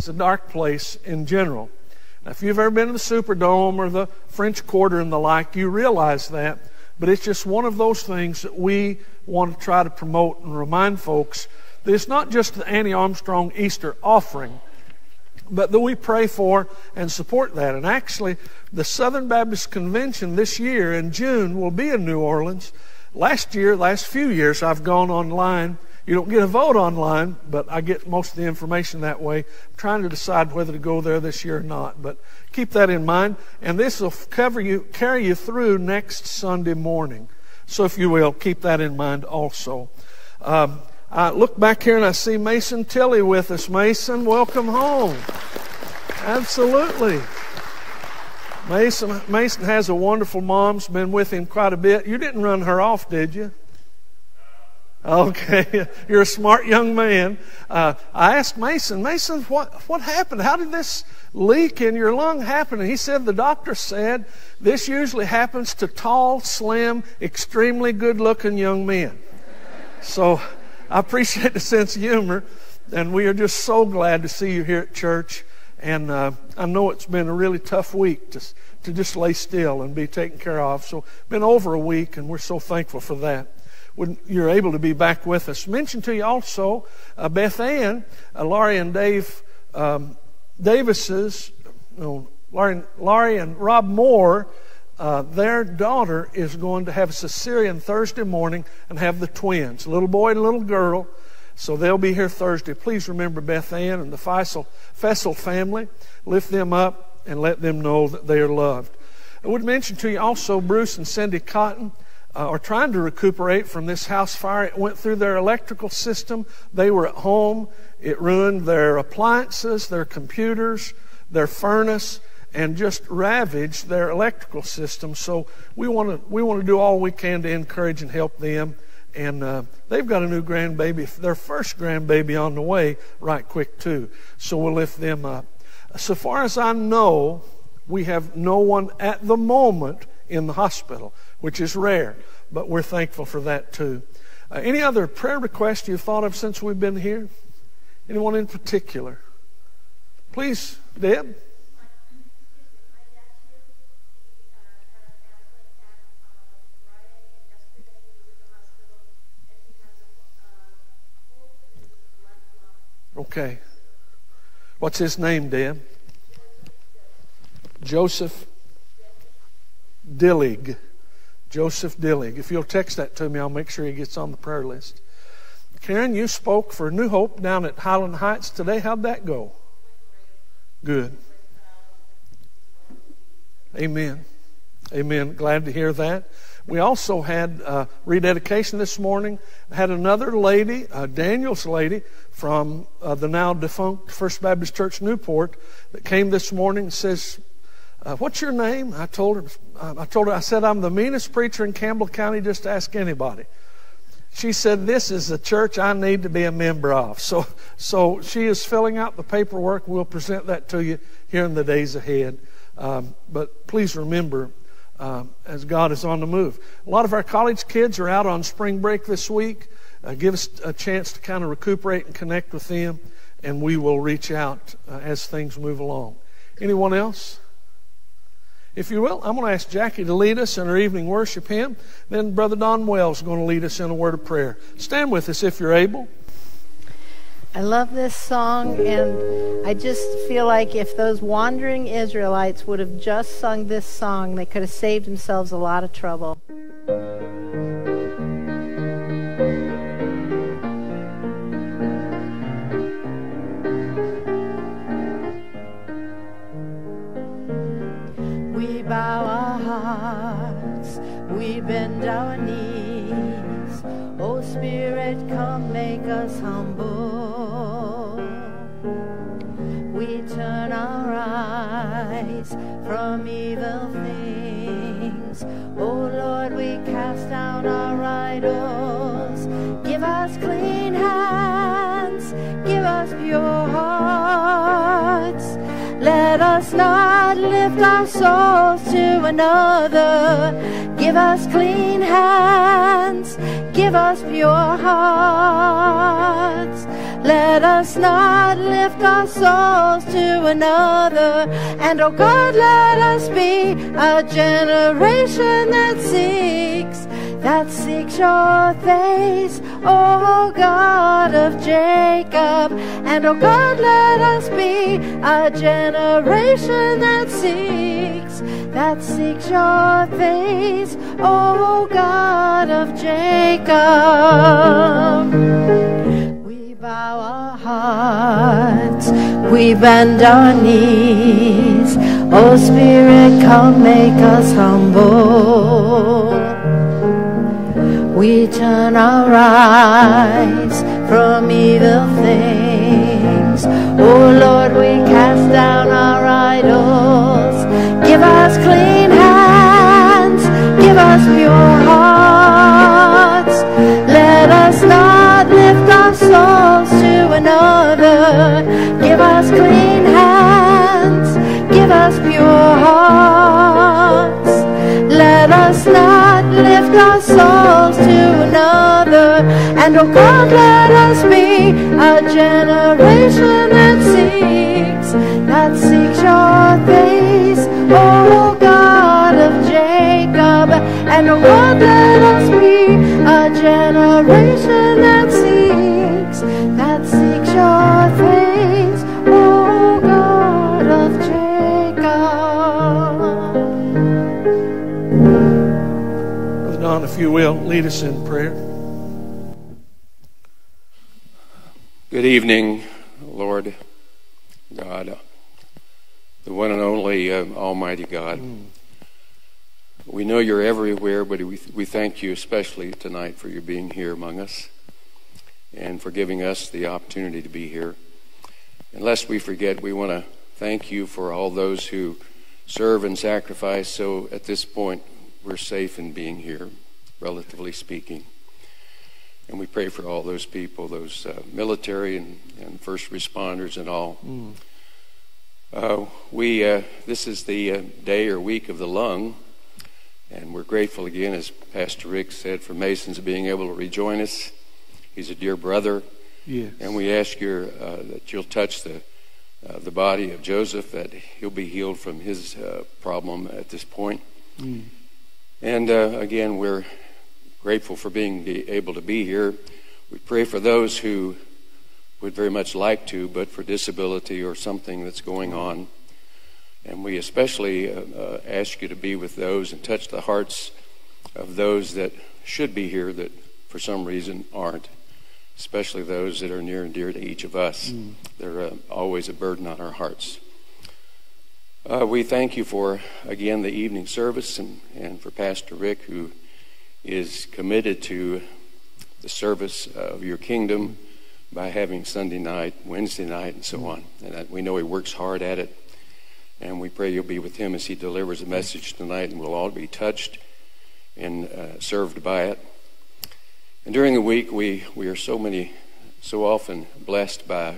a dark place in general. Now, if you've ever been to the Superdome or the French Quarter and the like, you realize that. But it's just one of those things that we want to try to promote and remind folks that it's not just the Annie Armstrong Easter offering, but that we pray for and support that. And actually, the Southern Baptist Convention this year in June will be in New Orleans. Last few years, I've gone online. You don't get a vote online, but I get most of the information that way. I'm trying to decide whether to go there this year or not, but keep that in mind. And this will carry you through next Sunday morning. So if you will, keep that in mind also. I look back here and I see Mason Tilley with us. Mason, welcome home. Absolutely. Mason has a wonderful mom. Has been with him quite a bit. You didn't run her off, did you? Okay, you're a smart young man. I asked Mason, what happened? How did this leak in your lung happen? And he said the doctor said this usually happens to tall, slim, extremely good-looking young men. So I appreciate the sense of humor, and we are just so glad to see you here at church. And I know it's been a really tough week to just lay still and be taken care of. So it's been over a week, and we're so thankful for that. When you're able to be back with us. Mention to you also, Beth Ann, Laurie and Dave Davis's, Laurie and Rob Moore, their daughter is going to have a cesarean Thursday morning and have the twins, a little boy and a little girl. So they'll be here Thursday. Please remember Beth Ann and the Fessel family. Lift them up and let them know that they are loved. I would mention to you also Bruce and Cindy Cotton are trying to recuperate from this house fire. It went through their electrical system. They were at home. It ruined their appliances, their computers, their furnace, and just ravaged their electrical system. So we want to do all we can to encourage and help them. And they've got a new grandbaby, their first grandbaby on the way, right quick too. So we'll lift them up. So far as I know, we have no one at the moment in the hospital, which is rare, but we're thankful for that too. Any other prayer requests you've thought of since we've been here? Anyone in particular? Please, Deb. Okay. What's his name, Deb? Joseph Dillig. Joseph Dillig. If you'll text that to me, I'll make sure he gets on the prayer list. Karen, you spoke for New Hope down at Highland Heights today. How'd that go? Good. Amen. Amen. Glad to hear that. We also had rededication this morning. Had another lady, Daniel's lady, from the now defunct First Baptist Church Newport that came this morning and says, what's your name? I told her, I said, I'm the meanest preacher in Campbell County, just ask anybody. She said, this is the church I need to be a member of. So she is filling out the paperwork. We'll present that to you here in the days ahead. But please remember, as God is on the move. A lot of our college kids are out on spring break this week. Give us a chance to kind of recuperate and connect with them, and we will reach out as things move along. Anyone else? If you will, I'm going to ask Jackie to lead us in our evening worship hymn. Then Brother Don Wells is going to lead us in a word of prayer. Stand with us if you're able. I love this song, and I just feel like if those wandering Israelites would have just sung this song, they could have saved themselves a lot of trouble. We bow our hearts, we bend our knees. Oh Spirit, come make us humble. We turn our eyes from evil things. Oh Lord, we cast down our idols. Give us clean hands, give us pure hearts. Let us not lift our souls to another. Give us clean hands, give us pure hearts. let us not lift our souls to another. And oh God, let us be a generation that seeks your face, oh God of Jacob. And oh God, let us be a generation that seeks your face, oh God of Jacob. We bow our hearts, we bend our knees, oh Spirit, come make us humble. We turn our eyes from evil things, oh Lord, we cast down our idols. Give us clean hands, give us pure hearts. Let us not lift our souls to another. Give us clean hands, give us pure hearts. Let us not lift our souls to another. And oh God, let us be a generation that seeks your face, oh God of Jacob. And oh God, let us be a generation that seeks your face, oh God of Jacob. Brother Don, if you will, lead us in prayer. Good evening, Lord God, the one and only Almighty God. We know you're everywhere, but we thank you especially tonight for your being here among us and for giving us the opportunity to be here. And lest we forget, we want to thank you for all those who serve and sacrifice, so at this point we're safe in being here, relatively speaking. And we pray for all those people, those military and first responders and all. This is the day or week of the lung, and we're grateful again, as Pastor Rick said, for Mason's being able to rejoin us. He's a dear brother. Yes. And we ask you that you'll touch the body of Joseph, that he'll be healed from his problem at this point. And again, we're grateful for being able to be here. We pray for those who would very much like to, but for disability or something that's going on. And we especially ask you to be with those and touch the hearts of those that should be here that for some reason aren't, especially those that are near and dear to each of us. They're always a burden on our hearts. We thank you for, again, the evening service and for Pastor Rick, who is committed to the service of your kingdom by having Sunday night, Wednesday night, and so on. And we know he works hard at it. And we pray you'll be with him as he delivers a message tonight, and we'll all be touched and served by it. And during the week, we are so often blessed by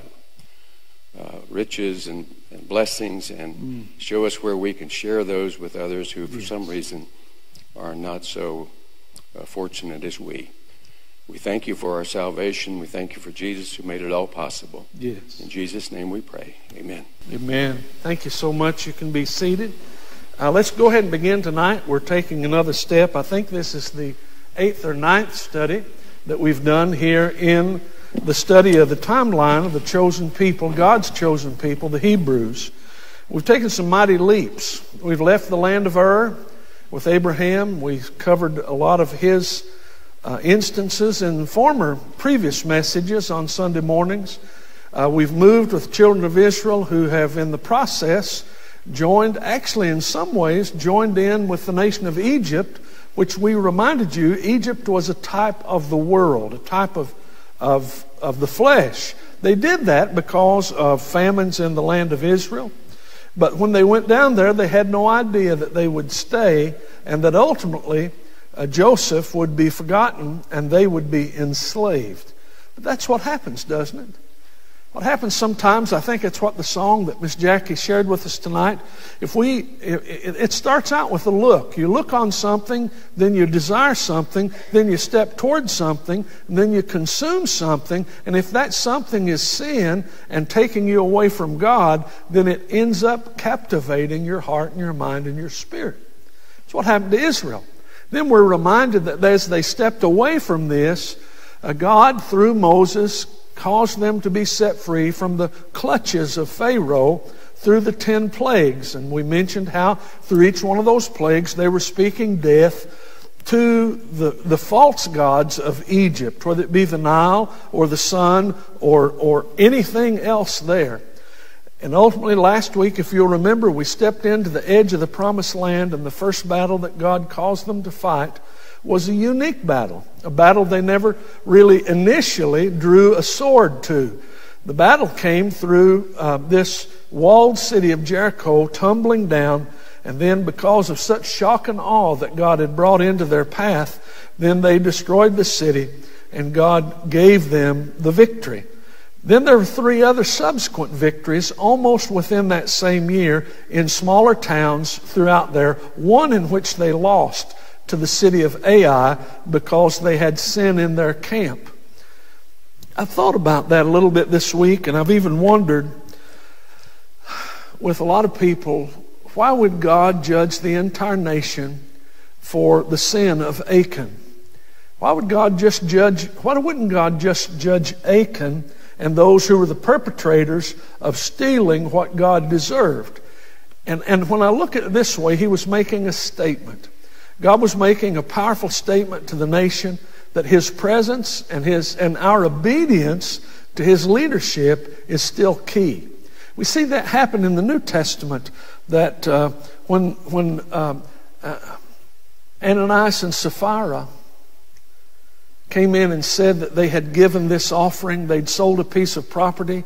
riches and blessings, and show us where we can share those with others who, for some reason, are not so fortunate as we. We thank you for our salvation. We thank you for Jesus, who made it all possible. Yes. In Jesus' name we pray. Amen. Amen. Thank you so much. You can be seated. Let's go ahead and begin tonight. We're taking another step. I think this is the 8th or 9th study that we've done here in the study of the timeline of the chosen people, God's chosen people, the Hebrews. We've taken some mighty leaps. We've left the land of Ur with Abraham. We've covered a lot of his instances in previous messages on Sunday mornings. We've moved with the children of Israel, who have in the process actually in some ways joined in with the nation of Egypt, which we reminded you, Egypt was a type of the world, a type of the flesh. They did that because of famines in the land of Israel. But when they went down there, they had no idea that they would stay, and that ultimately Joseph would be forgotten and they would be enslaved. But that's what happens, doesn't it? What happens sometimes, I think it's what the song that Miss Jackie shared with us tonight, it starts out with a look. You look on something, then you desire something, then you step towards something, and then you consume something, and if that something is sin and taking you away from God, then it ends up captivating your heart and your mind and your spirit. That's what happened to Israel. Then we're reminded that as they stepped away from this, God, through Moses, caused them to be set free from the clutches of Pharaoh through the 10 plagues. And we mentioned how through each one of those plagues they were speaking death to the false gods of Egypt, whether it be the Nile or the sun or anything else there. And ultimately last week, if you'll remember, we stepped into the edge of the promised land, and the first battle that God caused them to fight was a unique battle, a battle they never really initially drew a sword to. The battle came through this walled city of Jericho tumbling down, and then because of such shock and awe that God had brought into their path, then they destroyed the city, and God gave them the victory. Then there were 3 other subsequent victories almost within that same year in smaller towns throughout there, one in which they lost to the city of Ai because they had sin in their camp. I've thought about that a little bit this week, and I've even wondered with a lot of people, why would God judge the entire nation for the sin of Achan? Why wouldn't God just judge Achan and those who were the perpetrators of stealing what God deserved? And when I look at it this way, he was making a statement. God was making a powerful statement to the nation that His presence and our obedience to His leadership is still key. We see that happen in the New Testament, that when Ananias and Sapphira came in and said that they had given this offering, they'd sold a piece of property,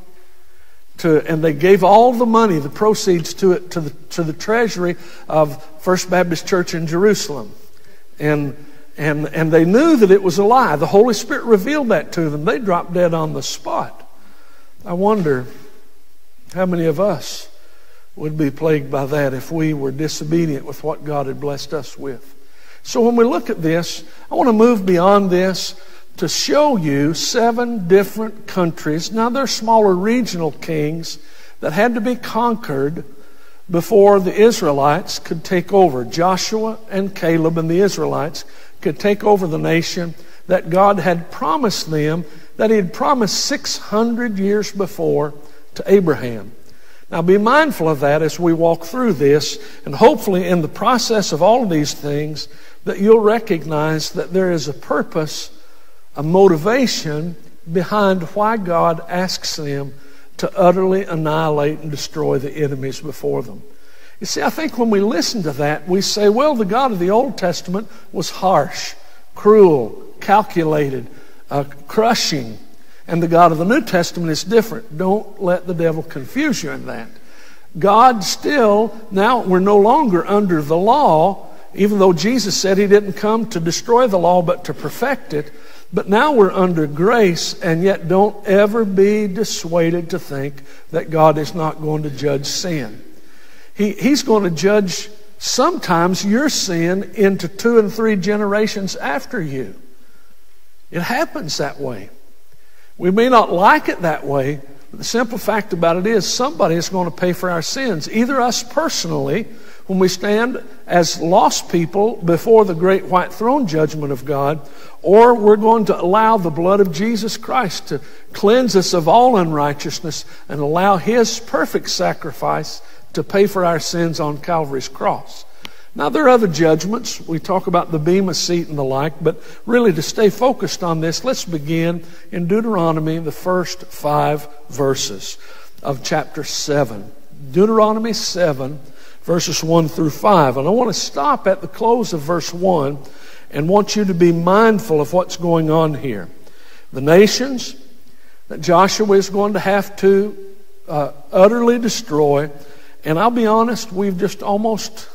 and they gave all the money, the proceeds to the treasury of First Baptist Church in Jerusalem. And they knew that it was a lie. The Holy Spirit revealed that to them. They dropped dead on the spot. I wonder how many of us would be plagued by that if we were disobedient with what God had blessed us with. So when we look at this, I want to move beyond this to show you 7 different countries. Now, they're smaller regional kings that had to be conquered before the Israelites could take over. Joshua and Caleb and the Israelites could take over the nation that God had promised them, that He had promised 600 years before to Abraham. Now, be mindful of that as we walk through this, and hopefully in the process of all of these things that you'll recognize that there is a purpose, a motivation behind why God asks them to utterly annihilate and destroy the enemies before them. You see, I think when we listen to that, we say, well, the God of the Old Testament was harsh, cruel, calculated, crushing, and the God of the New Testament is different. Don't let the devil confuse you in that. God still, now we're no longer under the law, even though Jesus said He didn't come to destroy the law but to perfect it. But now we're under grace, and yet don't ever be dissuaded to think that God is not going to judge sin. He's going to judge sometimes your sin into 2 and 3 generations after you. It happens that way. We may not like it that way, but the simple fact about it is somebody is going to pay for our sins. Either us personally, when we stand as lost people before the great white throne judgment of God, or we're going to allow the blood of Jesus Christ to cleanse us of all unrighteousness and allow His perfect sacrifice to pay for our sins on Calvary's cross. Now, there are other judgments. We talk about the Bema seat and the like, but really to stay focused on this, let's begin in Deuteronomy, the first 5 verses of chapter 7. Deuteronomy 7, verses 1 through 5. And I want to stop at the close of verse 1 and want you to be mindful of what's going on here. The nations that Joshua is going to have to utterly destroy. And I'll be honest, we've just almost,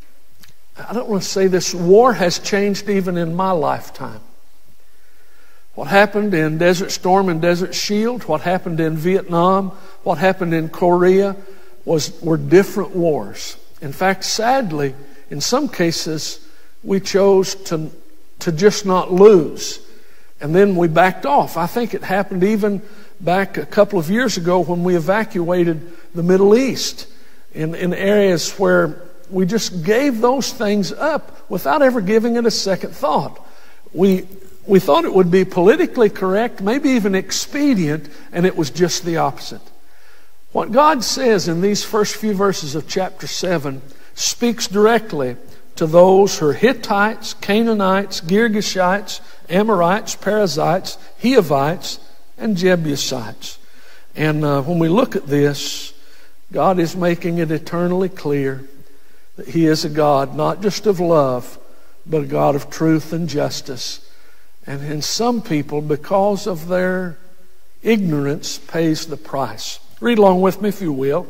I don't want to say this, war has changed even in my lifetime. What happened in Desert Storm and Desert Shield, what happened in Vietnam, what happened in Korea were different wars. In fact, sadly, in some cases, we chose to just not lose. And then we backed off. I think it happened even back a couple of years ago when we evacuated the Middle East in areas where we just gave those things up without ever giving it a second thought. We thought it would be politically correct, maybe even expedient, and it was just the opposite. What God says in these first few verses of chapter 7 speaks directly to those who are Hittites, Canaanites, Girgashites, Amorites, Perizzites, Hivites, and Jebusites. And when we look at this, God is making it eternally clear that He is a God not just of love, but a God of truth and justice. And in some people, because of their ignorance, pays the price. Read along with me if you will.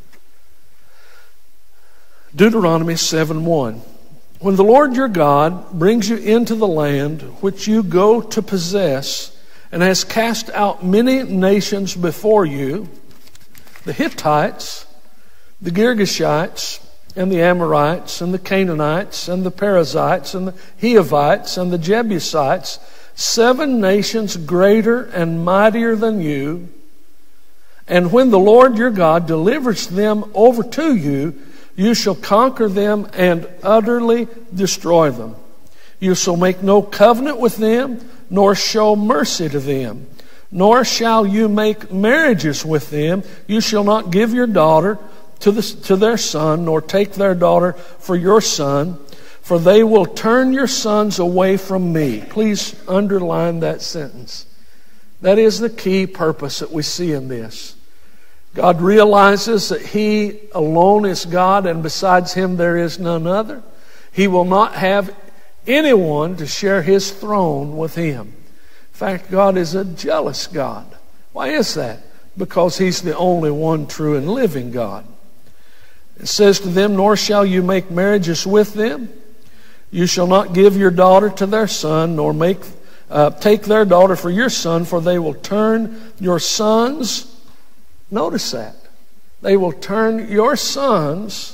Deuteronomy 7:1. When the Lord your God brings you into the land which you go to possess, and has cast out many nations before you, the Hittites, the Girgashites, and the Amorites, and the Canaanites, and the Perizzites, and the Hivites, and the Jebusites, 7 nations greater and mightier than you. And when the Lord your God delivers them over to you, you shall conquer them and utterly destroy them. You shall make no covenant with them, nor show mercy to them, nor shall you make marriages with them. You shall not give your daughter to their son, nor take their daughter for your son, for they will turn your sons away from me. Please underline that sentence. That is the key purpose that we see in this. God realizes that He alone is God, and besides Him there is none other. He will not have anyone to share His throne with Him. In fact, God is a jealous God. Why is that? Because He's the only one true and living God. It says to them, nor shall you make marriages with them. You shall not give your daughter to their son, nor take their daughter for your son, for they will turn your sons. Notice that. They will turn your sons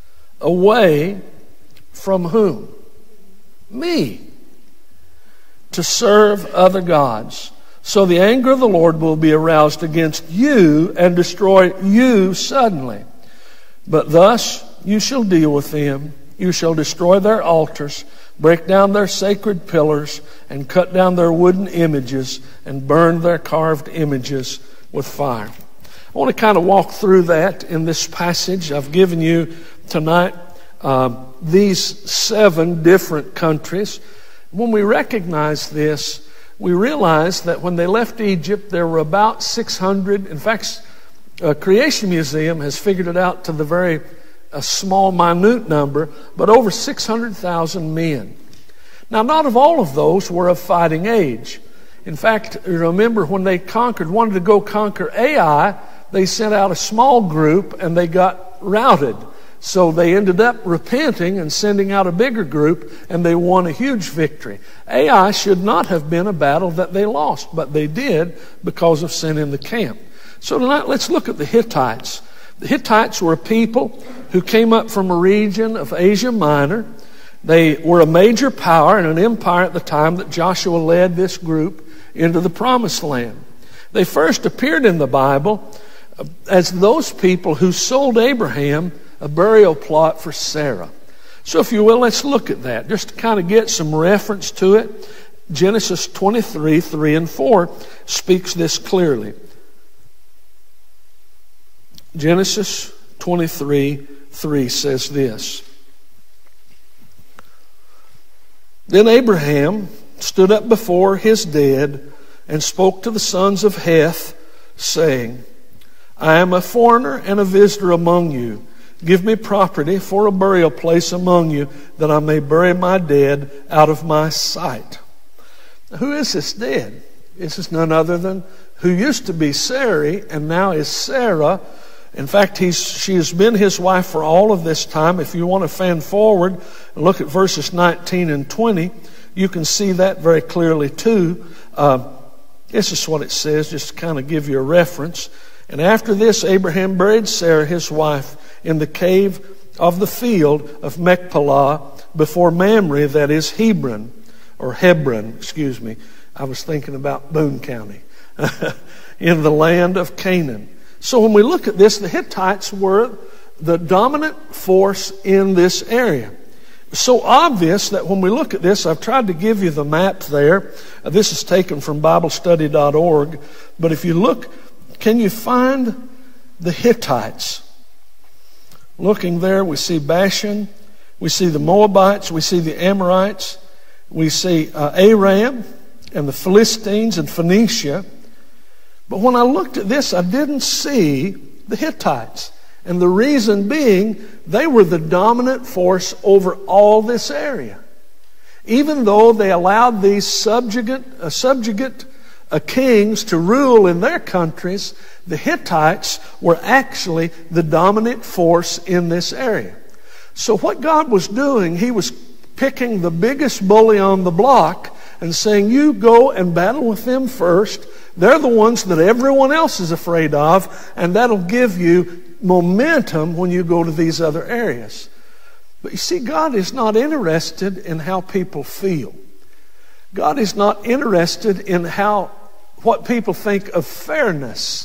away from whom? Me. To serve other gods. So the anger of the Lord will be aroused against you and destroy you suddenly. But thus you shall deal with them. You shall destroy their altars, break down their sacred pillars, and cut down their wooden images, and burn their carved images with fire. I want to kind of walk through that in this passage. I've given you tonight these 7 different countries. When we recognize this, we realize that when they left Egypt, there were about 600. In fact, Creation Museum has figured it out to the very small, minute number, but over 600,000 men. Now, not of all of those were of fighting age. In fact, remember when they wanted to go conquer Ai, they sent out a small group and they got routed. So they ended up repenting and sending out a bigger group, and they won a huge victory. Ai should not have been a battle that they lost, but they did because of sin in the camp. So tonight, let's look at the Hittites. The Hittites were a people who came up from a region of Asia Minor. They were a major power and an empire at the time that Joshua led this group into the Promised Land. They first appeared in the Bible as those people who sold Abraham a burial plot for Sarah. So if you will, let's look at that, just to kind of get some reference to it. Genesis 23, 3 and 4 speaks this clearly. Genesis 23, 3 says this. Then Abraham stood up before his dead and spoke to the sons of Heth, saying, I am a foreigner and a visitor among you. Give me property for a burial place among you, that I may bury my dead out of my sight. Now, who is this dead? This is none other than who used to be Sarai and now is Sarah. In fact, she has been his wife for all of this time. If you want to fan forward and look at verses 19 and 20, you can see that very clearly too. This is what it says, just to kind of give you a reference. And after this, Abraham buried Sarah, his wife, in the cave of the field of Machpelah before Mamre, that is Hebron. I was thinking about Boone County. In the land of Canaan. So when we look at this, the Hittites were the dominant force in this area. It's so obvious that when we look at this, I've tried to give you the map there. This is taken from BibleStudy.org. But if you look, can you find the Hittites? Looking there, we see Bashan, we see the Moabites, we see the Amorites, we see Aram and the Philistines and Phoenicia. But when I looked at this, I didn't see the Hittites. And the reason being, they were the dominant force over all this area. Even though they allowed these subjugate kings to rule in their countries, the Hittites were actually the dominant force in this area. So what God was doing, He was picking the biggest bully on the block and saying, you go and battle with them first. They're the ones that everyone else is afraid of, and that'll give you momentum when you go to these other areas. But you see, God is not interested in how people feel. God is not interested in what people think of fairness.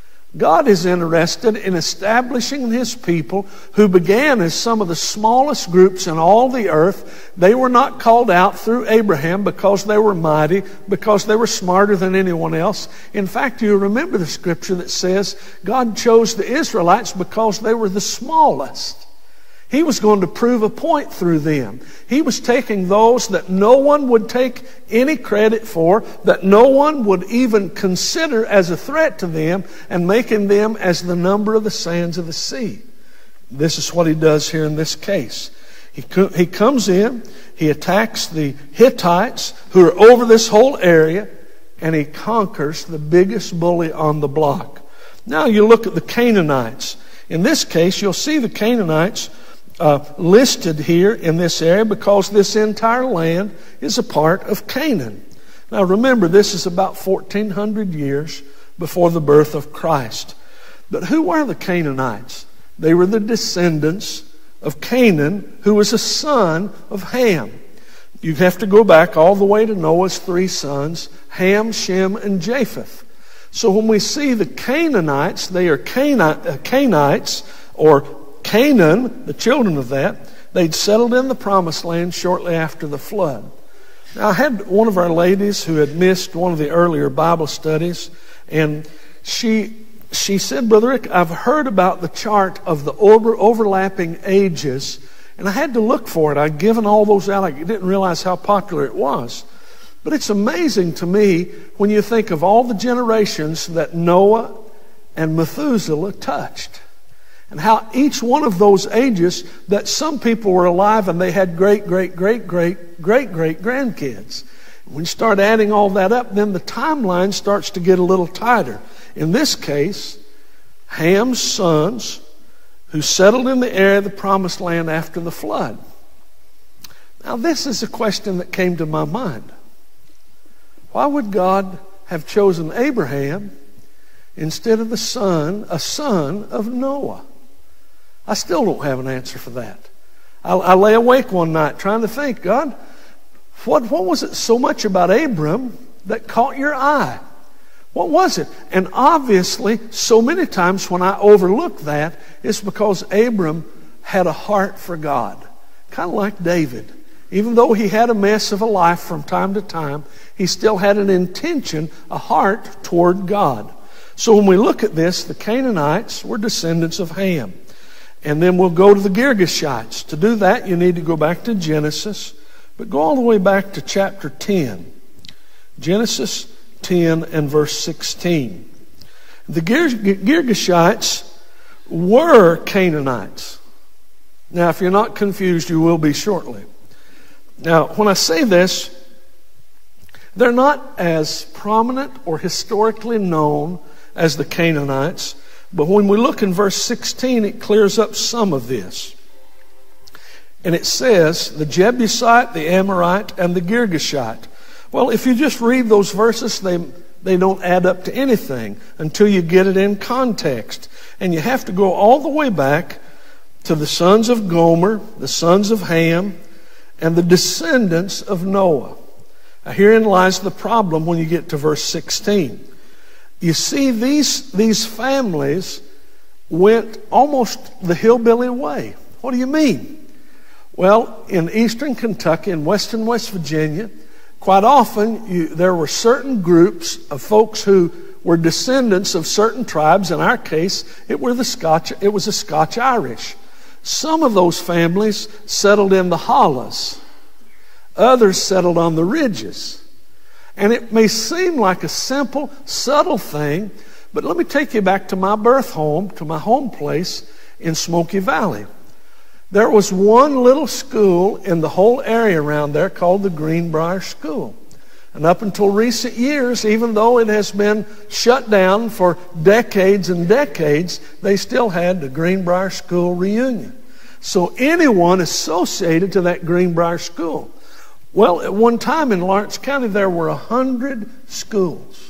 God is interested in establishing His people, who began as some of the smallest groups in all the earth. They were not called out through Abraham because they were mighty, because they were smarter than anyone else. In fact, you remember the scripture that says God chose the Israelites because they were the smallest. He was going to prove a point through them. He was taking those that no one would take any credit for, that no one would even consider as a threat to them, and making them as the number of the sands of the sea. This is what He does here in this case. He comes in, He attacks the Hittites who are over this whole area, and He conquers the biggest bully on the block. Now you look at the Canaanites. In this case, you'll see the Canaanites listed here in this area because this entire land is a part of Canaan. Now remember, this is about 1,400 years before the birth of Christ. But who were the Canaanites? They were the descendants of Canaan, who was a son of Ham. You have to go back all the way to Noah's 3 sons, Ham, Shem, and Japheth. So when we see the Canaanites, they are Canaanites, or Canaan, the children of that. They'd settled in the Promised Land shortly after the flood. Now, I had one of our ladies who had missed one of the earlier Bible studies, and she said, Brother Rick, I've heard about the chart of the overlapping ages, and I had to look for it. I'd given all those out. I didn't realize how popular it was. But it's amazing to me when you think of all the generations that Noah and Methuselah touched, and how each one of those ages, that some people were alive and they had great grandkids. When you start adding all that up, then the timeline starts to get a little tighter. In this case, Ham's sons, who settled in the area of the Promised Land after the flood. Now this is a question that came to my mind. Why would God have chosen Abraham instead of a son of Noah? I still don't have an answer for that. I lay awake one night trying to think, God, what was it so much about Abram that caught your eye? What was it? And obviously, so many times when I overlook that, it's because Abram had a heart for God. Kind of like David. Even though he had a mess of a life from time to time, he still had an intention, a heart toward God. So when we look at this, the Canaanites were descendants of Ham. And then we'll go to the Girgashites. To do that, you need to go back to Genesis, but go all the way back to chapter 10. Genesis 10 and verse 16. The Girgashites were Canaanites. Now, if you're not confused, you will be shortly. Now, when I say this, they're not as prominent or historically known as the Canaanites. But when we look in verse 16, it clears up some of this. And it says, the Jebusite, the Amorite, and the Girgashite. Well, if you just read those verses, they don't add up to anything until you get it in context. And you have to go all the way back to the sons of Gomer, the sons of Ham, and the descendants of Noah. Now, herein lies the problem when you get to verse 16. You see, these families went almost the hillbilly way. What do you mean? Well, in eastern Kentucky and western West Virginia, quite often there were certain groups of folks who were descendants of certain tribes. In our case, it was the Scotch-Irish. Some of those families settled in the hollows. Others settled on the ridges. And it may seem like a simple, subtle thing, but let me take you back to my birth home, to my home place in Smoky Valley. There was one little school in the whole area around there called the Greenbrier School. And up until recent years, even though it has been shut down for decades and decades, they still had the Greenbrier School reunion. So anyone associated to that Greenbrier School. Well, at one time in Lawrence County, there were 100 schools.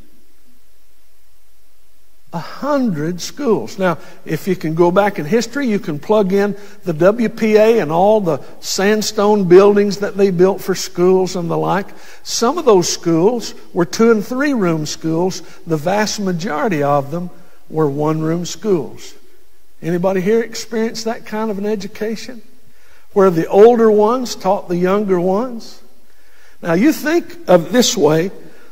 100 schools. Now, if you can go back in history, you can plug in the WPA and all the sandstone buildings that they built for schools and the like. Some of those schools were 2- and 3-room schools. The vast majority of them were 1-room schools. Anybody here experience that kind of an education? Where the older ones taught the younger ones? Now, you think of it this way.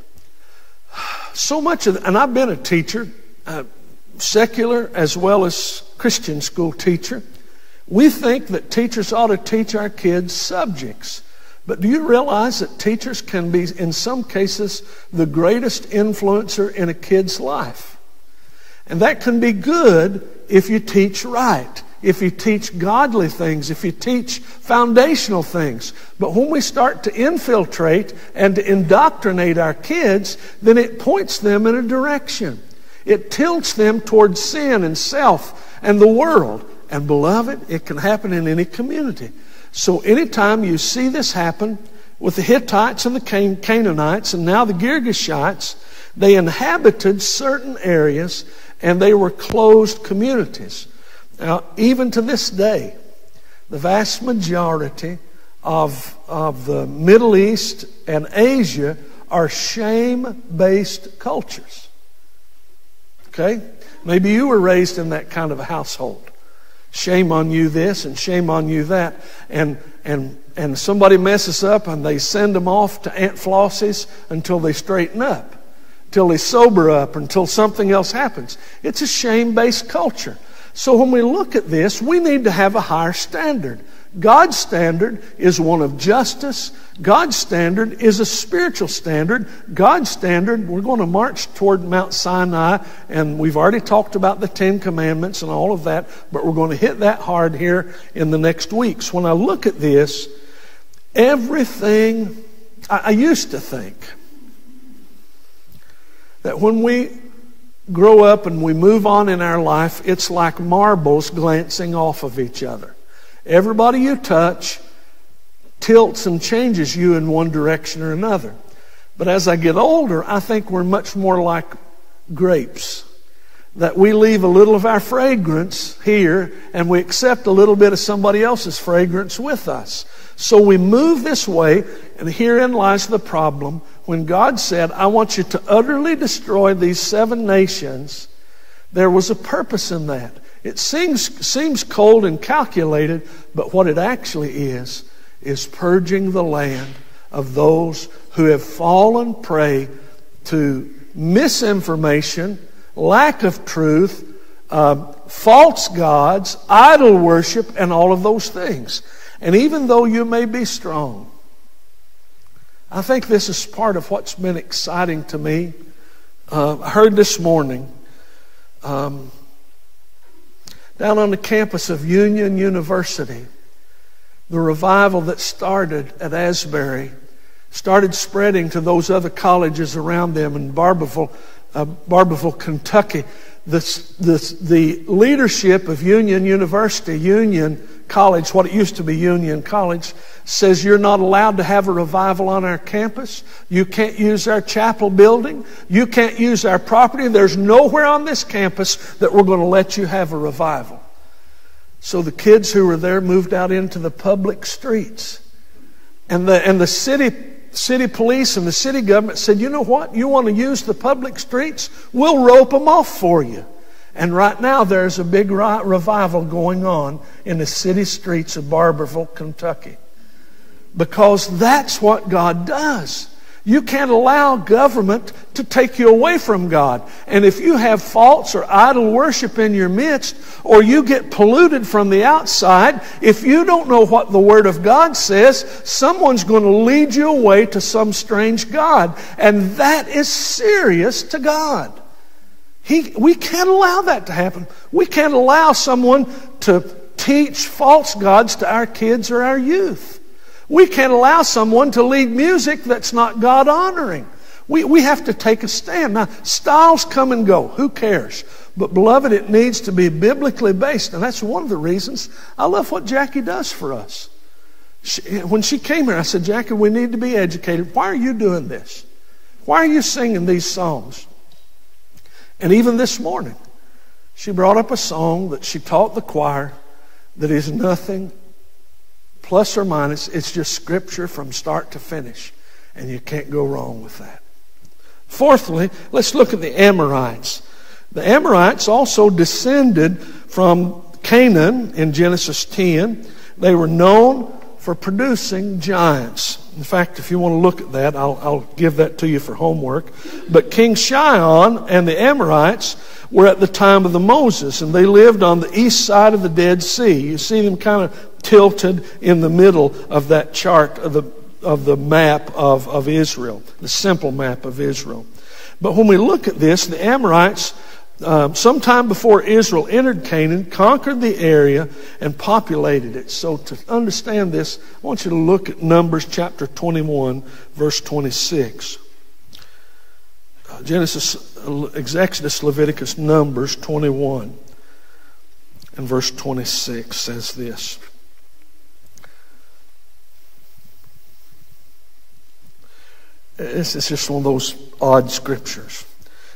So much of, and I've been a teacher, secular as well as Christian school teacher. We think that teachers ought to teach our kids subjects. But do you realize that teachers can be, in some cases, the greatest influencer in a kid's life? And that can be good if you teach right, if you teach godly things, if you teach foundational things. But when we start to infiltrate and to indoctrinate our kids, then it points them in a direction. It tilts them towards sin and self and the world. And beloved, it can happen in any community. So anytime you see this happen with the Hittites and the Canaanites and now the Girgashites, they inhabited certain areas and they were closed communities. Now, even to this day, the vast majority of the Middle East and Asia are shame-based cultures. Okay? Maybe you were raised in that kind of a household. Shame on you this and shame on you that. And somebody messes up and they send them off to Aunt Flossie's until they straighten up, until they sober up, until something else happens. It's a shame-based culture. So when we look at this, we need to have a higher standard. God's standard is one of justice. God's standard is a spiritual standard. God's standard, we're going to march toward Mount Sinai, and we've already talked about the 10 Commandments and all of that, but we're going to hit that hard here in the next weeks. When I look at this, everything, I used to think that when we grow up and we move on in our life, it's like marbles glancing off of each other. Everybody you touch tilts and changes you in one direction or another. But as I get older, I think we're much more like grapes. That we leave a little of our fragrance here and we accept a little bit of somebody else's fragrance with us. So we move this way, and herein lies the problem. When God said, I want you to utterly destroy these 7 nations, there was a purpose in that. It seems cold and calculated, but what it actually is purging the land of those who have fallen prey to misinformation, lack of truth, false gods, idol worship, and all of those things. And even though you may be strong, I think this is part of what's been exciting to me. I heard this morning down on the campus of Union University, the revival that started at Asbury started spreading to those other colleges around them in Barberville, Kentucky. The leadership of Union University, Union College, what it used to be Union College, says you're not allowed to have a revival on our campus. You can't use our chapel building. You can't use our property. There's nowhere on this campus that we're going to let you have a revival. So the kids who were there moved out into the public streets. And the city police and the city government said, you know what? You want to use the public streets? We'll rope them off for you. And right now there's a big revival going on in the city streets of Barberville, Kentucky. Because that's what God does. You can't allow government to take you away from God. And if you have false or idol worship in your midst, or you get polluted from the outside, if you don't know what the Word of God says, someone's going to lead you away to some strange god. And that is serious to God. We can't allow that to happen. We can't allow someone to teach false gods to our kids or our youth. We can't allow someone to lead music that's not God-honoring. We have to take a stand. Now, styles come and go. Who cares? But, beloved, it needs to be biblically based. And that's one of the reasons I love what Jackie does for us. When she came here, I said, Jackie, we need to be educated. Why are you doing this? Why are you singing these songs? And even this morning, she brought up a song that she taught the choir that is nothing plus or minus. It's just Scripture from start to finish. And you can't go wrong with that. Fourthly, let's look at the Amorites. The Amorites also descended from Canaan in Genesis 10. They were known for producing giants. In fact, if you want to look at that, I'll give that to you for homework. But King Sihon and the Amorites were at the time of the Moses, and they lived on the east side of the Dead Sea. You see them kind of tilted in the middle of that chart of the map of Israel, the simple map of Israel. But when we look at this, the Amorites, sometime before Israel entered Canaan, conquered the area and populated it. So to understand this, I want you to look at Numbers chapter 21, verse 26. Exodus, Leviticus, Numbers 21 and verse 26 says this. This is just one of those odd scriptures.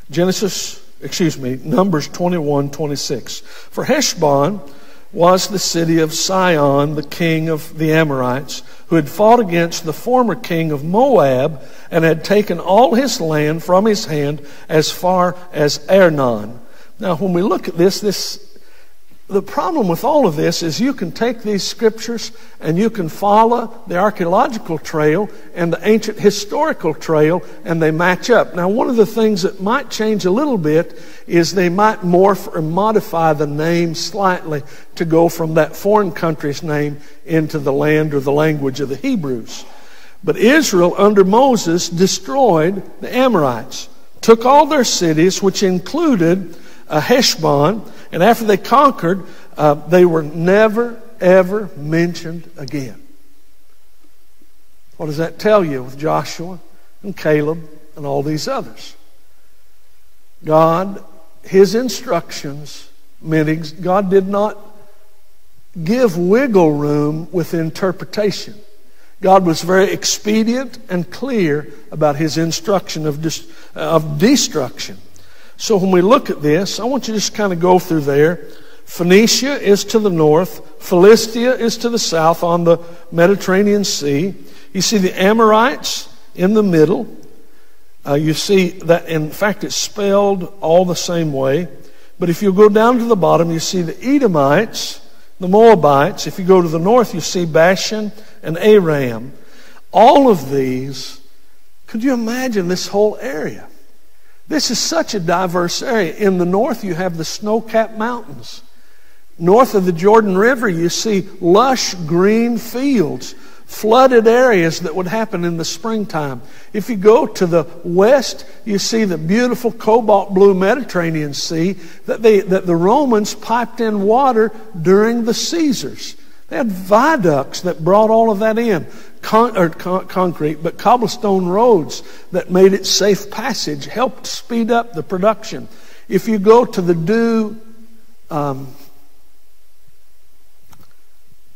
Numbers 21:26. For Heshbon was the city of Sihon, the king of the Amorites, who had fought against the former king of Moab and had taken all his land from his hand as far as Arnon. Now, when we look at this, the problem with all of this is you can take these scriptures and you can follow the archaeological trail and the ancient historical trail, and they match up. Now, one of the things that might change a little bit is they might morph or modify the name slightly to go from that foreign country's name into the land or the language of the Hebrews. But Israel, under Moses, destroyed the Amorites, took all their cities, which included Heshbon, and after they conquered, they were never, ever mentioned again. What does that tell you with Joshua and Caleb and all these others? God, His instructions meant God did not give wiggle room with interpretation. God was very expedient and clear about His instruction of destruction. So when we look at this, I want you to just kind of go through there. Phoenicia is to the north. Philistia is to the south on the Mediterranean Sea. You see the Amorites in the middle. You see that, in fact, it's spelled all the same way. But if you go down to the bottom, you see the Edomites, the Moabites. If you go to the north, you see Bashan and Aram. All of these, could you imagine this whole area? This is such a diverse area. In the north, you have the snow-capped mountains. North of the Jordan River, you see lush green fields, flooded areas that would happen in the springtime. If you go to the west, you see the beautiful cobalt blue Mediterranean Sea that the Romans piped in water during the Caesars. They had viaducts that brought all of that in. Concrete, but cobblestone roads that made it safe passage, helped speed up the production. If you go to the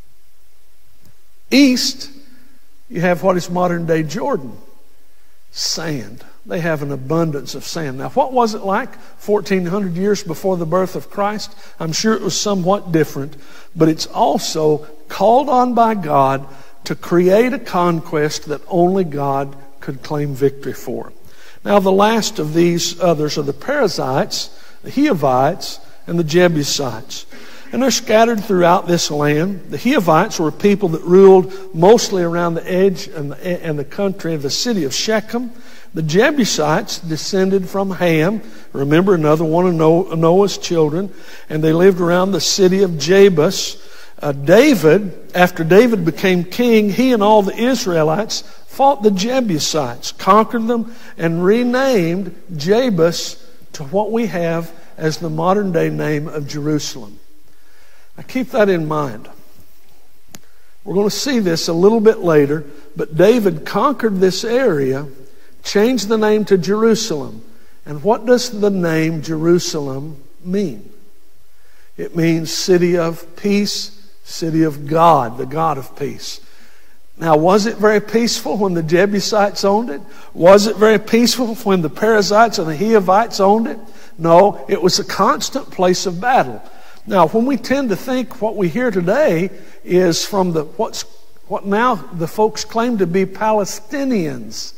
East, you have what is modern-day Jordan. Sand. They have an abundance of sand. Now, what was it like 1,400 years before the birth of Christ? I'm sure it was somewhat different, but it's also called on by God to create a conquest that only God could claim victory for. Now, the last of these others are the Perizzites, the Hivites, and the Jebusites. And they're scattered throughout this land. The Hivites were people that ruled mostly around the edge and the country of the city of Shechem. The Jebusites descended from Ham, remember, another one of Noah's children, and they lived around the city of Jebus. David, after David became king, he and all the Israelites fought the Jebusites, conquered them, and renamed Jebus to what we have as the modern-day name of Jerusalem. Now keep that in mind. We're going to see this a little bit later, but David conquered this area, changed the name to Jerusalem. And what does the name Jerusalem mean? It means city of peace, city of God, the God of peace. Now, was it very peaceful when the Jebusites owned it? Was it very peaceful when the Perizzites and the Hivites owned it? No, it was a constant place of battle. Now, when we tend to think what we hear today is from what now the folks claim to be Palestinians.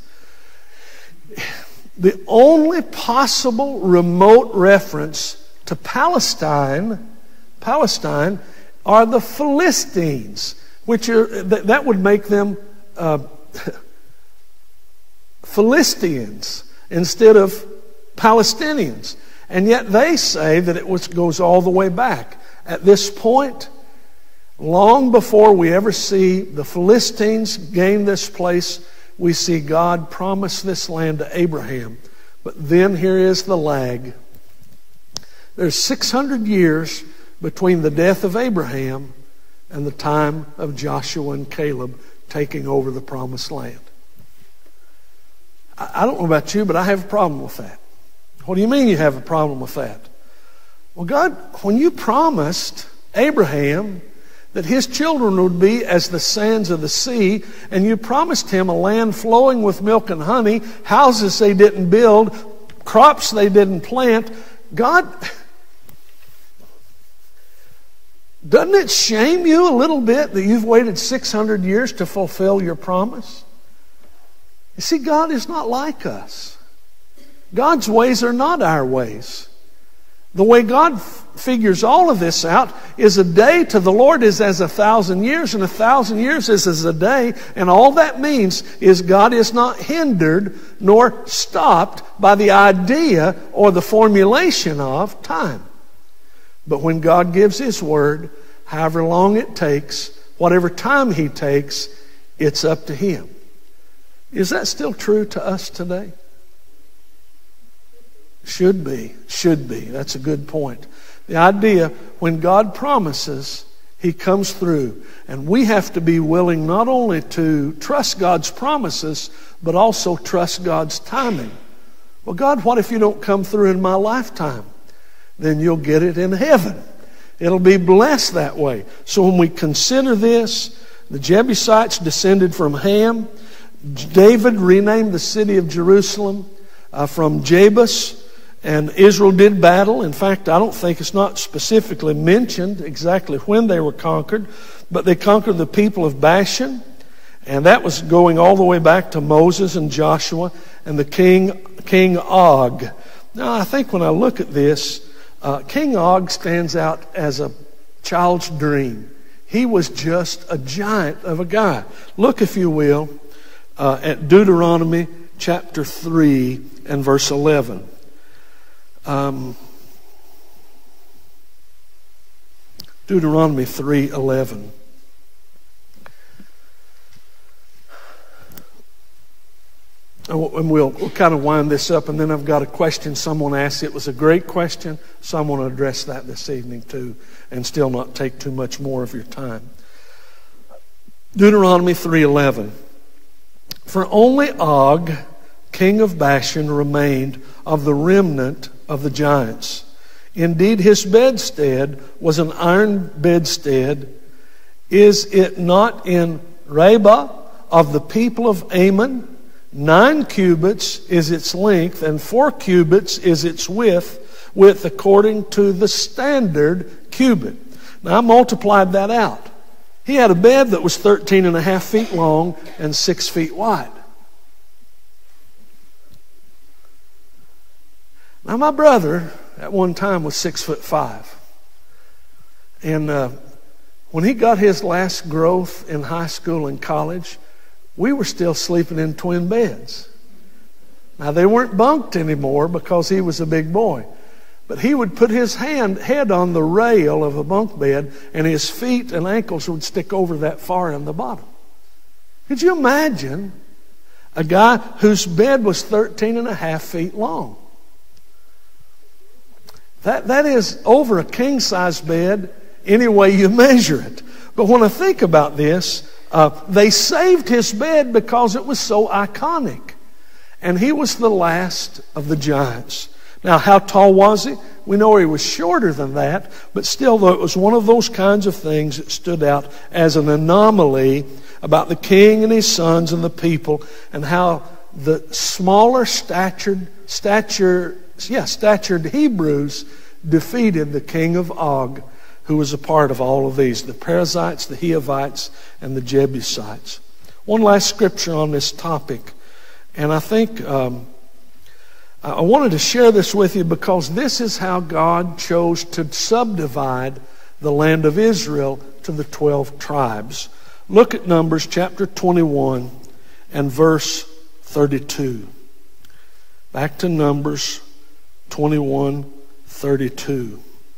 The only possible remote reference to Palestine are the Philistines, which are that would make them Philistines instead of Palestinians. And yet they say that it goes all the way back. At this point, long before we ever see the Philistines gain this place, we see God promise this land to Abraham. But then here is the lag. There's 600 years between the death of Abraham and the time of Joshua and Caleb taking over the promised land. I don't know about you, but I have a problem with that. What do you mean you have a problem with that? Well, God, when you promised Abraham that his children would be as the sands of the sea, and you promised him a land flowing with milk and honey, houses they didn't build, crops they didn't plant, God, doesn't it shame you a little bit that you've waited 600 years to fulfill your promise? You see, God is not like us. God's ways are not our ways. The way God figures all of this out is a day to the Lord is as 1,000 years, and 1,000 years is as a day. And all that means is God is not hindered nor stopped by the idea or the formulation of time. But when God gives His word, however long it takes, whatever time He takes, it's up to Him. Is that still true to us today? Should be. That's a good point. The idea, when God promises, He comes through. And we have to be willing not only to trust God's promises, but also trust God's timing. Well, God, what if you don't come through in my lifetime? Then you'll get it in heaven. It'll be blessed that way. So when we consider this, the Jebusites descended from Ham. David renamed the city of Jerusalem from Jebus. And Israel did battle. In fact, I don't think it's not specifically mentioned exactly when they were conquered, but they conquered the people of Bashan, and that was going all the way back to Moses and Joshua and the King Og. Now, I think when I look at this, King Og stands out as a child's dream. He was just a giant of a guy. Look, if you will, at Deuteronomy chapter 3 and verse 11. Deuteronomy 3:11. And we'll kind of wind this up, and then I've got a question someone asked. It was a great question, so I'm going to address that this evening too, and still not take too much more of your time. Deuteronomy 3:11. For only Og, king of Bashan, remained of the remnant of the giants. Indeed, his bedstead was an iron bedstead. Is it not in Rabbah of the people of Ammon. 9 cubits is its length, and 4 cubits is its width according to the standard cubit. Now I multiplied that out. He had a bed that was 13.5 feet long and 6 feet wide. Now my brother at one time was 6'5". And when he got his last growth in high school and college, we were still sleeping in twin beds. Now they weren't bunked anymore because he was a big boy. But he would put his head on the rail of a bunk bed, and his feet and ankles would stick over that far in the bottom. Could you imagine a guy whose bed was 13.5 feet long? That is over a king-size bed any way you measure it. But when I think about this, they saved his bed because it was so iconic. And he was the last of the giants. Now, how tall was he? We know he was shorter than that, but still, though, it was one of those kinds of things that stood out as an anomaly about the king and his sons and the people, and how the smaller statured Hebrews defeated the king of Og, who was a part of all of these, the Perizzites, the Hivites, and the Jebusites. One last scripture on this topic, and I think I wanted to share this with you because this is how God chose to subdivide the land of Israel to the 12 tribes. Look at Numbers chapter 21 and verse 32. Back to Numbers 21:32.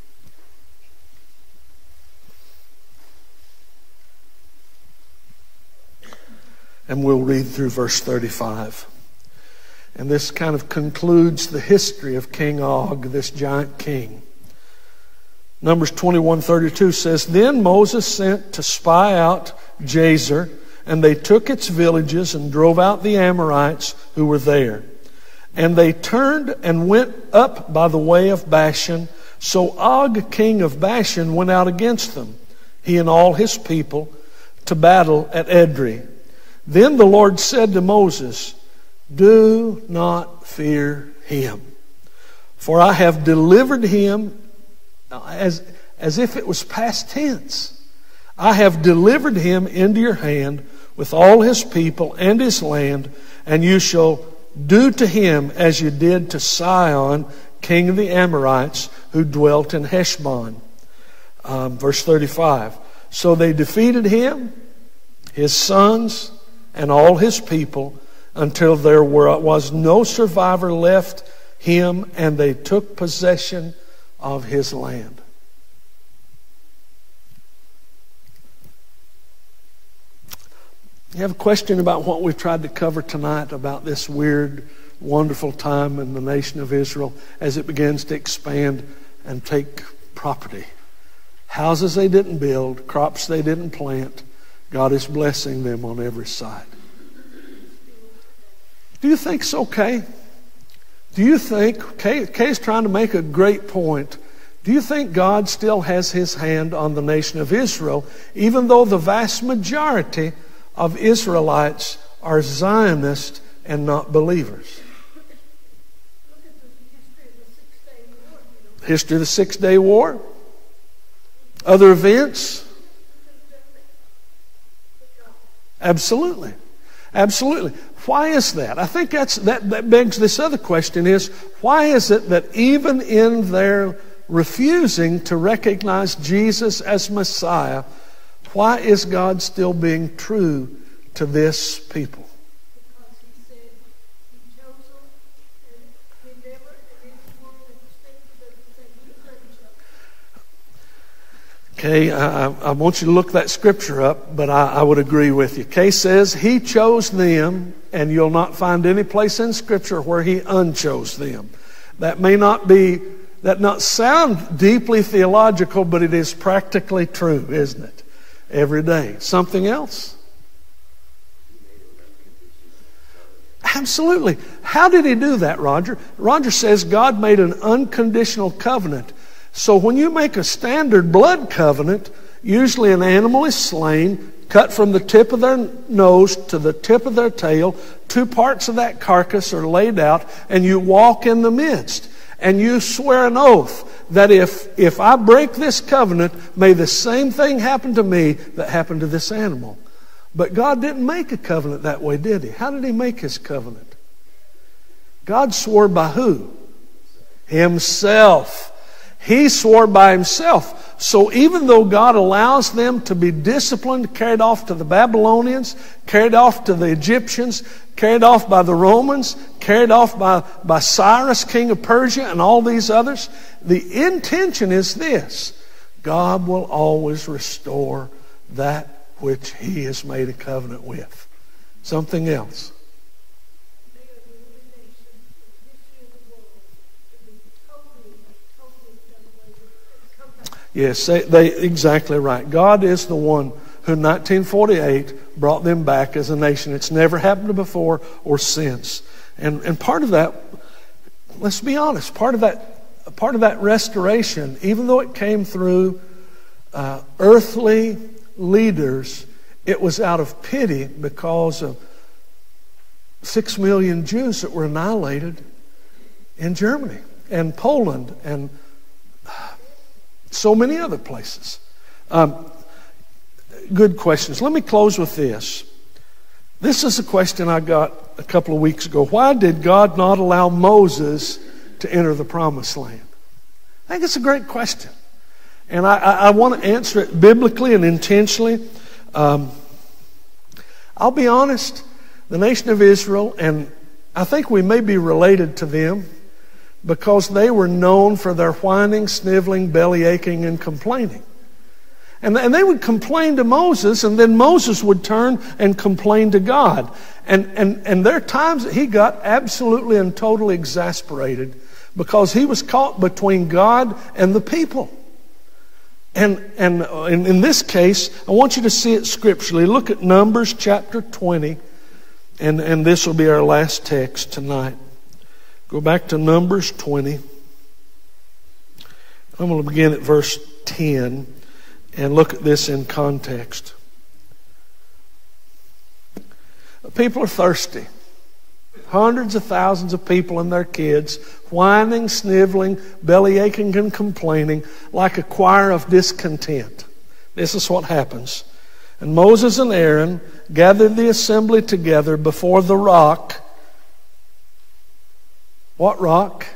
And we'll read through verse 35. And this kind of concludes the history of King Og, this giant king. Numbers 21:32 says, Then Moses sent to spy out Jazer, and they took its villages and drove out the Amorites who were there. And they turned and went up by the way of Bashan. So Og, king of Bashan, went out against them, he and all his people, to battle at Edrei. Then the Lord said to Moses, Do not fear him, for I have delivered him, as if it was past tense. I have delivered him into your hand with all his people and his land, and you shall do to him as you did to Sihon, king of the Amorites, who dwelt in Heshbon. Verse 35. So they defeated him, his sons, and all his people, until there was no survivor left him, and they took possession of his land. You have a question about what we've tried to cover tonight about this weird, wonderful time in the nation of Israel as it begins to expand and take property. Houses they didn't build, crops they didn't plant. God is blessing them on every side. Do you think so, Kay? Do you think, Kay's trying to make a great point. Do you think God still has his hand on the nation of Israel, even though the vast majority of Israelites are Zionists and not believers? History of the 6 Day War. Other events? Absolutely. Absolutely. Why is that? I think that begs this other question is, why is it that even in their refusing to recognize Jesus as Messiah, why is God still being true to this people? Because he said he chose them, and he never in his word and statement doesn't say we couldn't chose. Okay, I want you to look that scripture up, but I would agree with you. Kay says he chose them, and you'll not find any place in scripture where he unchose them. That not sound deeply theological, but it is practically true, isn't it? Every day. Something else? Absolutely. How did he do that, Roger? Roger says God made an unconditional covenant. So when you make a standard blood covenant, Usually an animal is slain, cut from the tip of their nose to the tip of their tail. 2 parts of that carcass are laid out, and you walk in the midst. And you swear an oath that if I break this covenant, may the same thing happen to me that happened to this animal. But God didn't make a covenant that way, did He? How did He make His covenant? God swore by who? Himself. He swore by Himself. So even though God allows them to be disciplined, carried off to the Babylonians, carried off to the Egyptians, carried off by the Romans, carried off by Cyrus, king of Persia, and all these others, the intention is this: God will always restore that which He has made a covenant with. Something else. Yes, they exactly right. God is the one who in 1948 brought them back as a nation. It's never happened before or since. And part of that, let's be honest, part of that restoration, even though it came through earthly leaders, it was out of pity because of 6 million Jews that were annihilated in Germany and Poland and so many other places. Good questions. Let me close with this. This is a question I got a couple of weeks ago. Why did God not allow Moses to enter the promised land? I think it's a great question. And I want to answer it biblically and intentionally. I'll be honest, the nation of Israel, and I think we may be related to them, because they were known for their whining, sniveling, belly aching, and complaining. And they would complain to Moses, and then Moses would turn and complain to God. And there are times that he got absolutely and totally exasperated because he was caught between God and the people. And in this case, I want you to see it scripturally. Look at Numbers chapter 20, and this will be our last text tonight. Go back to Numbers 20. I'm going to begin at verse 10 and look at this in context. People are thirsty. Hundreds of thousands of people and their kids, whining, sniveling, belly aching, and complaining like a choir of discontent. This is what happens. And Moses and Aaron gathered the assembly together before the rock. What rock?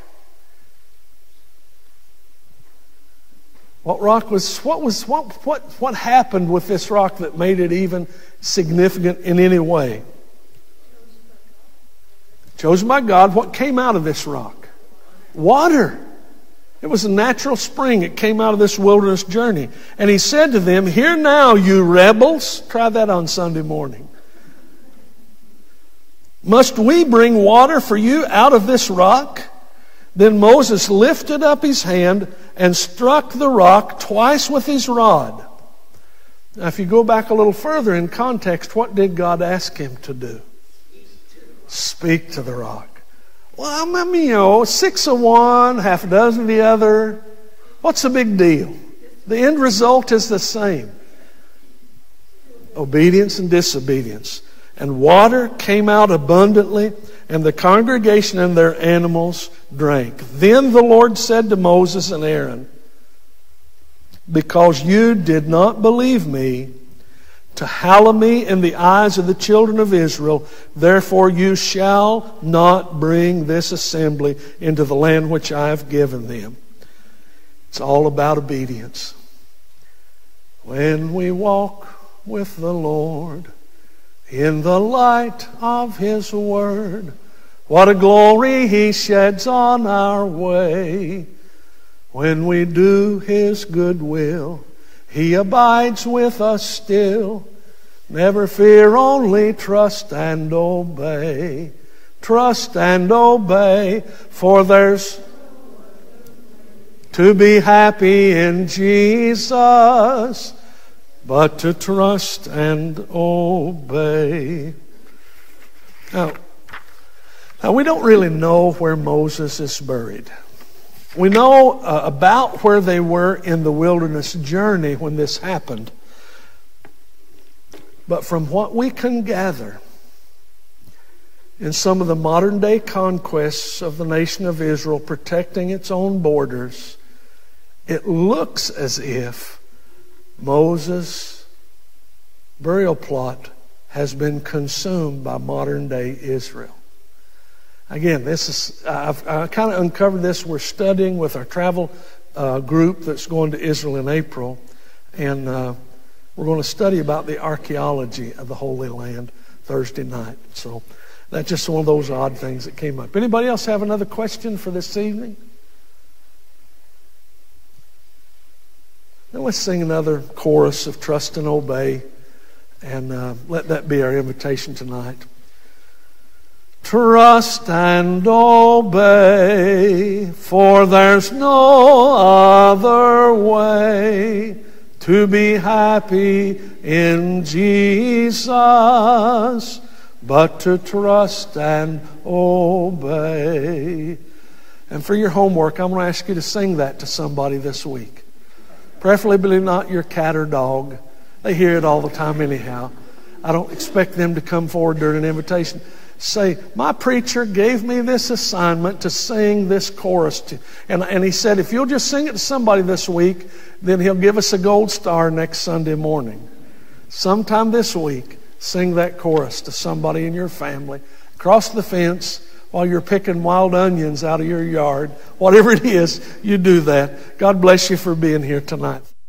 What happened with this rock that made it even significant in any way? Chosen by God. What came out of this rock? Water. It was a natural spring. It came out of this wilderness journey. And He said to them, "Hear now, you rebels." Try that on Sunday morning. "Must we bring water for you out of this rock?" Then Moses lifted up his hand and struck the rock twice with his rod. Now, if you go back a little further in context, what did God ask him to do? Speak to the rock. Well, I mean, 6 of one, half a dozen of the other. What's the big deal? The end result is the same. Obedience and disobedience. And water came out abundantly, and the congregation and their animals drank. Then the Lord said to Moses and Aaron, "Because you did not believe me to hallow me in the eyes of the children of Israel, therefore you shall not bring this assembly into the land which I have given them." It's all about obedience. When we walk with the Lord in the light of His word, what a glory He sheds on our way. When we do His good will, He abides with us still. Never fear, only trust and obey. Trust and obey, for there's to be happy in Jesus, but to trust and obey. Now we don't really know where Moses is buried. We know about where they were in the wilderness journey when this happened. But from what we can gather in some of the modern day conquests of the nation of Israel protecting its own borders, it looks as if Moses' burial plot has been consumed by modern day Israel. Again, I kind of uncovered this. We're studying with our travel group that's going to Israel in April, and we're going to study about the archaeology of the Holy Land Thursday night. So that's just one of those odd things that came up. Anybody else have another question for this evening? Now let's sing another chorus of Trust and Obey, and let that be our invitation tonight. Trust and obey, for there's no other way to be happy in Jesus but to trust and obey. And for your homework, I'm going to ask you to sing that to somebody this week. Preferably not your cat or dog. They hear it all the time anyhow. I don't expect them to come forward during an invitation. Say, my preacher gave me this assignment to sing this chorus to. And he said, if you'll just sing it to somebody this week, then he'll give us a gold star next Sunday morning. Sometime this week, sing that chorus to somebody in your family. Cross the fence while you're picking wild onions out of your yard. Whatever it is, you do that. God bless you for being here tonight.